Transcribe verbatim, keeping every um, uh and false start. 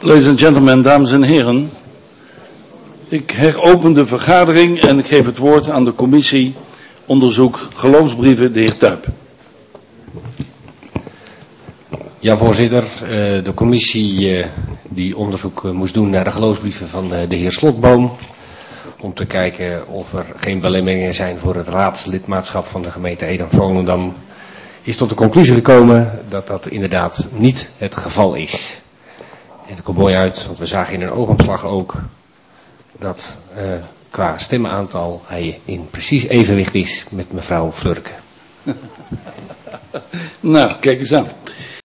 Ladies and gentlemen, dames en heren. Ik heropen de vergadering en ik geef het woord aan de commissie onderzoek geloofsbrieven, de heer Tuyp. Ja, voorzitter. De commissie die onderzoek moest doen naar de geloofsbrieven van de heer Slotboom. Om te kijken of er geen belemmeringen zijn voor het raadslidmaatschap van de gemeente Edam-Volendam. Is tot de conclusie gekomen dat dat inderdaad niet het geval is. En dat komt mooi uit, want we zagen in een oogopslag ook dat uh, qua stemmenaantal hij in precies evenwicht is met mevrouw Flurke. Nou, kijk eens aan.